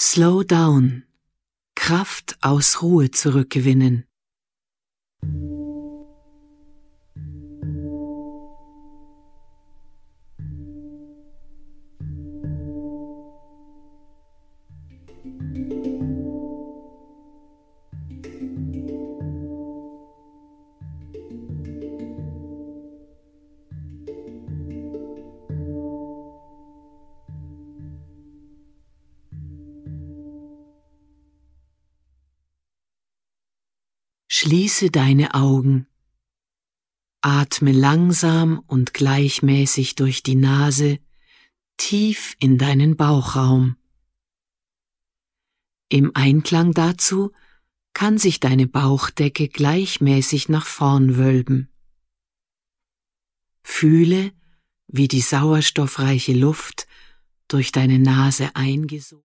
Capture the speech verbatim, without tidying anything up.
Slow down. Kraft aus Ruhe zurückgewinnen. Schließe deine Augen. Atme langsam und gleichmäßig durch die Nase tief in deinen Bauchraum. Im Einklang dazu kann sich deine Bauchdecke gleichmäßig nach vorn wölben. Fühle, wie die sauerstoffreiche Luft durch deine Nase eingesogen